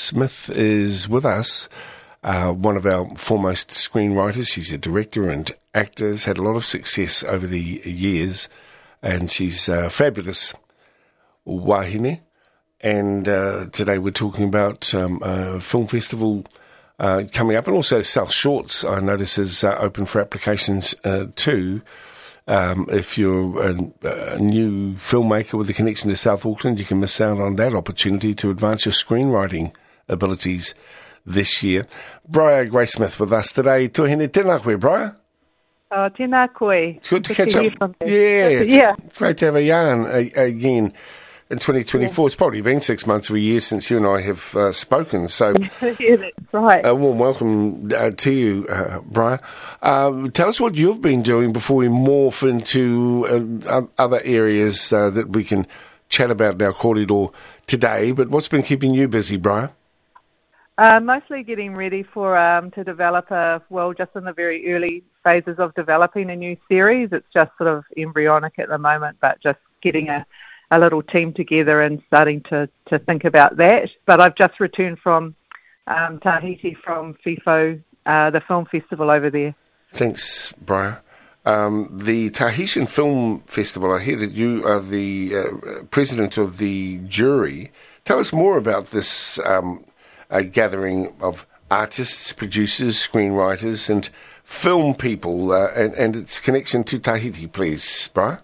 Smith is with us, one of our foremost screenwriters. She's a director and actor, has had a lot of success over the years, and she's fabulous wahine. And today we're talking about a film festival coming up, and also South Shorts, I notice, is open for applications too. If you're a new filmmaker with a connection to South Auckland, you can miss out on that opportunity to advance your screenwriting abilities this year. Briar Graysmith with us today. Tuahine, tēnā koe, Briar. Tēnā koe. It's good to catch up. It's great to have a yarn again in 2024. It's probably been 6 months of a year since you and I have spoken. So, yeah, that's right. A warm welcome to you, Briar. Tell us what you've been doing before we morph into other areas that we can chat about in our corridor today. But what's been keeping you busy, Briar? Mostly getting ready for to develop just in the very early phases of developing a new series. It's just sort of embryonic at the moment, but just getting a little team together and starting to think about that. But I've just returned from Tahiti from FIFO, the film festival over there. Thanks, Briar. The Tahitian Film Festival, I hear that you are the president of the jury. Tell us more about this gathering of artists, producers, screenwriters, and film people, and its connection to Tahiti, please, Briar.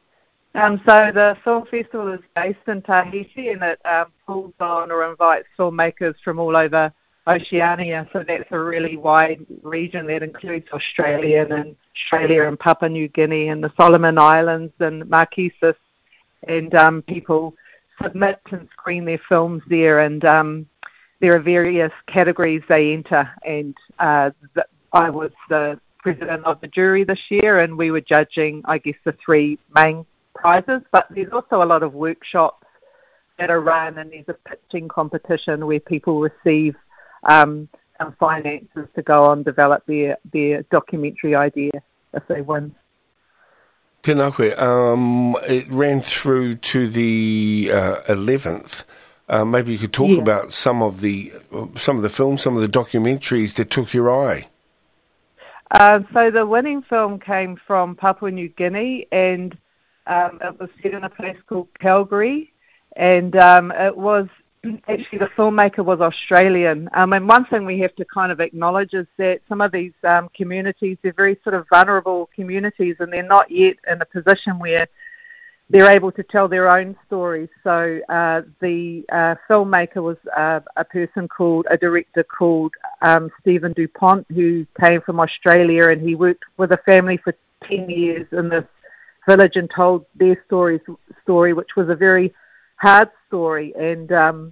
So the film festival is based in Tahiti, and it pulls on or invites filmmakers from all over Oceania. So that's a really wide region that includes Australia and Papua New Guinea and the Solomon Islands and Marquesas. And people submit and screen their films there, and there are various categories they enter. And I was the president of the jury this year, and we were judging, I guess, the three main prizes, but there's also a lot of workshops that are run, and there's a pitching competition where people receive some finances to go on develop their documentary idea if they win. Tēnā koe. It ran through to the 11th. Maybe you could talk about some of the films, some of the documentaries that took your eye. So the winning film came from Papua New Guinea, and it was set in a place called Calgary, and it was actually, the filmmaker was Australian. And one thing we have to kind of acknowledge is that some of these communities, they're very sort of vulnerable communities, and they're not yet in a position where they're able to tell their own stories. So the filmmaker was a director called Stephen Dupont, who came from Australia, and he worked with a family for 10 years in this village and told their story, which was a very hard story, and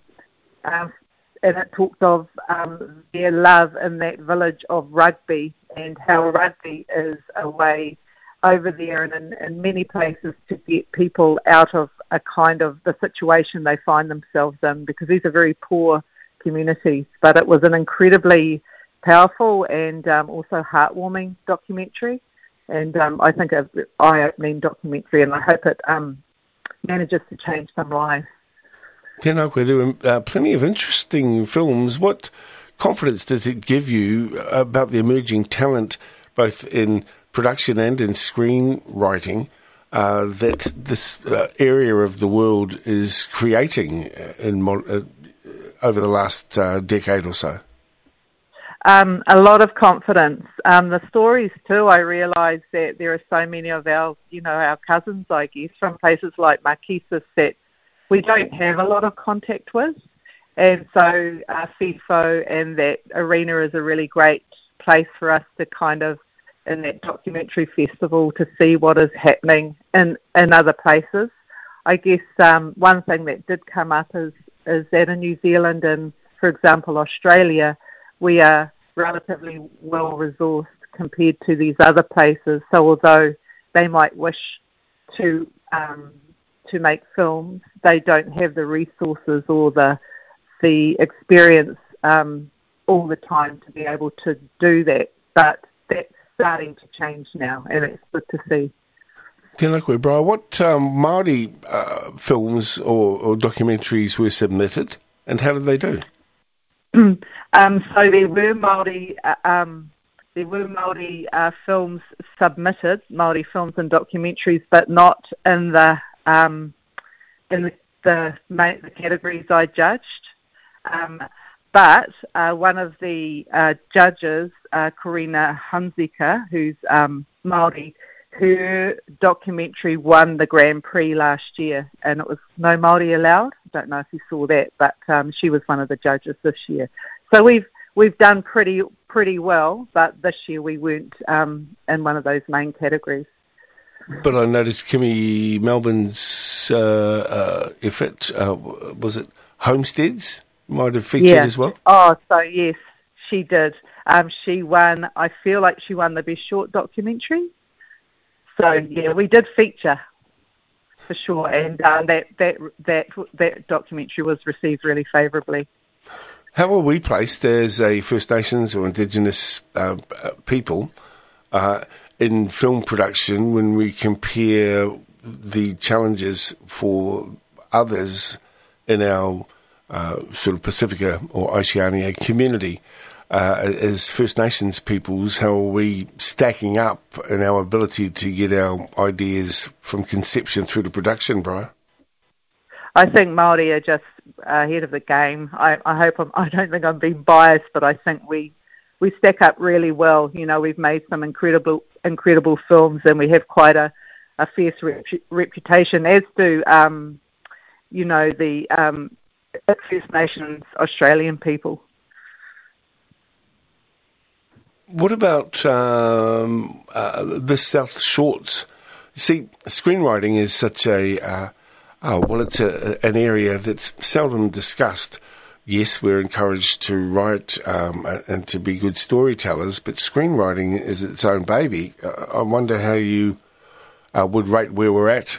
it talked of their love in that village of rugby, and how rugby is a way over there and in many places to get people out of a kind of the situation they find themselves in, because these are very poor communities. But it was an incredibly powerful and also heartwarming documentary. And I think an eye-opening documentary, and I hope it manages to change some lives. Tēnā koe, there were plenty of interesting films. What confidence does it give you about the emerging talent, both in production and in screenwriting, that this area of the world is creating over the last decade or so? A lot of confidence. The stories too, I realise that there are so many of our cousins, I guess, from places like Marquesas that we don't have a lot of contact with. And so FIFO and that arena is a really great place for us to kind of, in that documentary festival, to see what is happening in other places. I guess one thing that did come up is that in New Zealand and, for example, Australia, we are relatively well-resourced compared to these other places. So although they might wish to make films, they don't have the resources or the experience all the time to be able to do that. But that's starting to change now, and it's good to see. Tēnā koe, Briar. What Māori films or documentaries were submitted, and how did they do? So there were Māori films submitted, Māori films and documentaries, but not in the categories I judged. But one of the judges, Corina Hunziker, who's Māori, her documentary won the Grand Prix last year, and it was No Māori Allowed. I don't know if you saw that, but she was one of the judges this year. So we've done pretty well, but this year we weren't in one of those main categories. But I noticed Kimmy Melbourne's effort, was it Homesteads, might have featured as well? Oh, so yes, she did. She won, I feel like she won the Best Short Documentary. So, yeah, we did feature, for sure, and that documentary was received really favourably. How are we placed as a First Nations or Indigenous people in film production when we compare the challenges for others in our sort of Pacifica or Oceania community? As First Nations peoples, how are we stacking up in our ability to get our ideas from conception through to production, Briar? I think Māori are just ahead of the game. I don't think I'm being biased, but I think we stack up really well. You know, we've made some incredible films, and we have quite a fierce reputation, as do the First Nations Australian people. What about the South Shorts? See, screenwriting is such it's an area that's seldom discussed. Yes, we're encouraged to write and to be good storytellers, but screenwriting is its own baby. I wonder how you would rate where we're at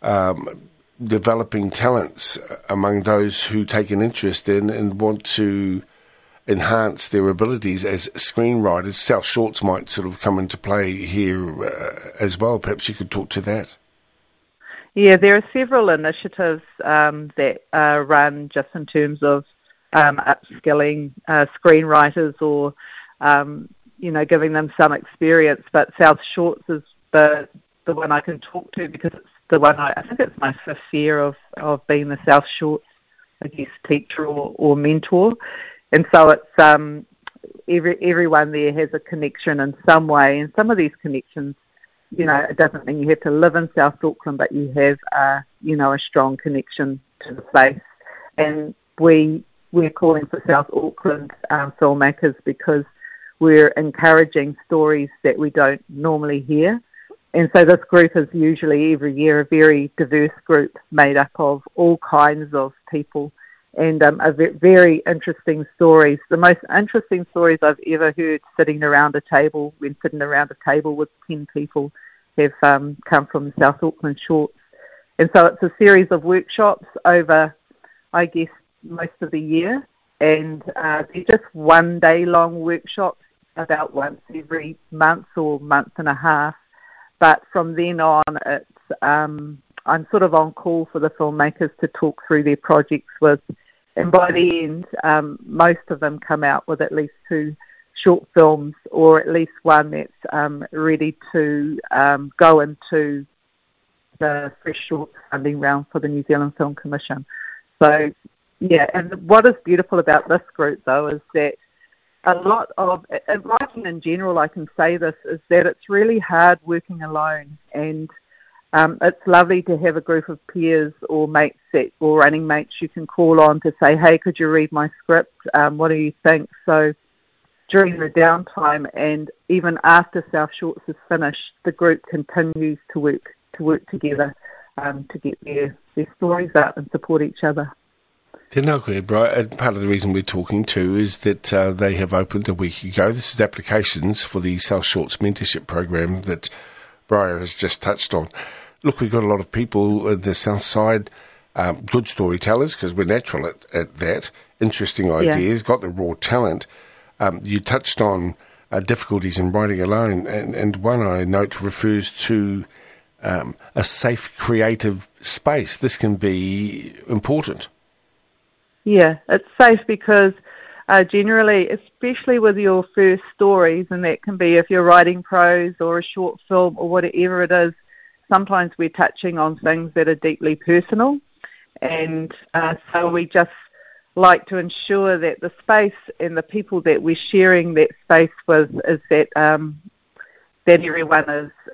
developing talents among those who take an interest in and want to enhance their abilities as screenwriters. South Shorts might sort of come into play here as well. Perhaps you could talk to that. Yeah, there are several initiatives that run just in terms of upskilling screenwriters or, giving them some experience. But South Shorts is the one I can talk to because it's the one I think it's my fifth year of being the South Shorts, I guess, teacher or mentor. And so it's everyone there has a connection in some way, and some of these connections, it doesn't mean you have to live in South Auckland, but you have, a strong connection to the place. And we're calling for South Auckland filmmakers because we're encouraging stories that we don't normally hear. And so this group is usually every year a very diverse group made up of all kinds of people. And very interesting stories. The most interesting stories I've ever heard sitting around a table with 10 people have come from the South Auckland Shorts. And so it's a series of workshops over, I guess, most of the year. And they're just one-day-long workshops about once every month or month and a half. But from then on, it's I'm sort of on call for the filmmakers to talk through their projects with. And by the end, most of them come out with at least 2 short films or at least one that's ready to go into the Fresh Shorts funding round for the New Zealand Film Commission. So, yeah, and what is beautiful about this group, though, is that a lot of, writing in general, I can say this, is that it's really hard working alone, and it's lovely to have a group of peers or mates or running mates you can call on to say, hey, could you read my script? What do you think? So during the downtime and even after South Shorts is finished, the group continues to work together to get their stories out and support each other. Brian, part of the reason we're talking too is that they have opened a week ago. This is applications for the South Shorts mentorship program that Brian has just touched on. Look, we've got a lot of people in the South Side, good storytellers, because we're natural at that, interesting ideas, got the raw talent. You touched on difficulties in writing alone, and one I note refers to a safe creative space. This can be important. Yeah, it's safe because generally, especially with your first stories, and that can be if you're writing prose or a short film or whatever it is, sometimes we're touching on things that are deeply personal. And so we just like to ensure that the space and the people that we're sharing that space with is that everyone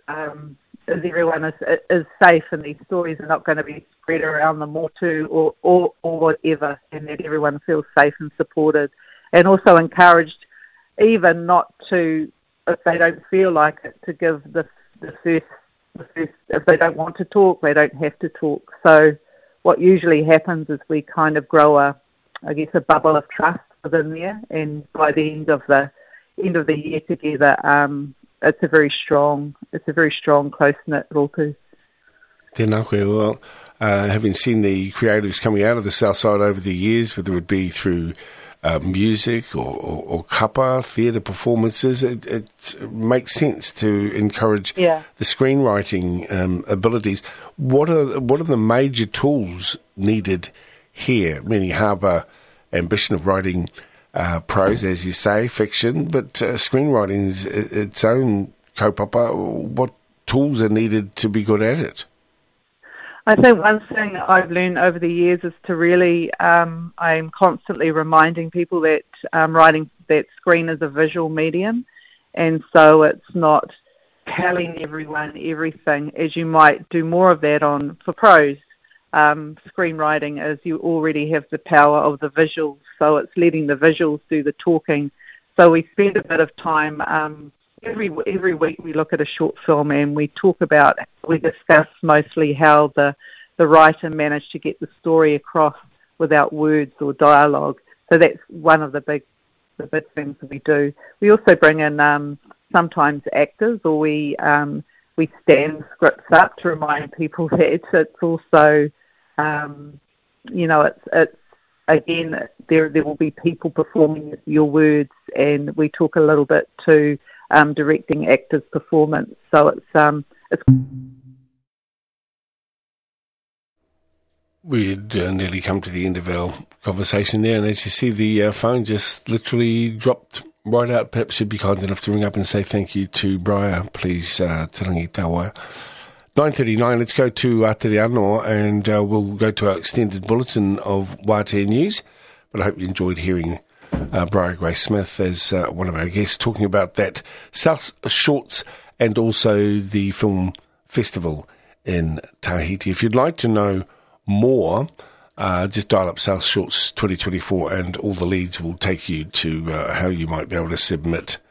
is safe, and these stories are not going to be spread around the motu or whatever, and that everyone feels safe and supported, and also encouraged, even not to, if they don't feel like it, to give the first, if they don't want to talk, they don't have to talk. So what usually happens is we kind of grow a bubble of trust within there, and by the end of the year together, it's a very strong, close-knit rōpū. Tēnā koe. Well, having seen the creatives coming out of the South Side over the years, whether it be through music or kapa, theatre performances, it makes sense to encourage the screenwriting abilities. What are the major tools needed here? Meaning harbour ambition of writing prose, as you say, fiction, but screenwriting is its own kaupapa. What tools are needed to be good at it? I think one thing I've learned over the years is to really, I'm constantly reminding people that writing, that screen is a visual medium, and so it's not telling everyone everything, as you might do more of that for prose. Screenwriting is you already have the power of the visuals, so it's letting the visuals do the talking. So we spend a bit of time every week. We look at a short film and we discuss mostly how the writer managed to get the story across without words or dialogue. So that's one of the big things that we do. We also bring in sometimes actors, or we stand scripts up to remind people that it's also it's again, there will be people performing your words, and we talk a little bit to directing actors' performance. So it's we'd nearly come to the end of our conversation there, and as you see, the phone just literally dropped right out. Perhaps you'd be kind enough to ring up and say thank you to Briar, please, Tirangi Tawaia. 9:39, let's go to Aotearoa Anō, and we'll go to our extended bulletin of Wātea News. But I hope you enjoyed hearing Briar Gray-Smith as one of our guests talking about that South Shorts and also the film festival in Tahiti. If you'd like to know more, just dial up South Shorts 2024 and all the leads will take you to how you might be able to submit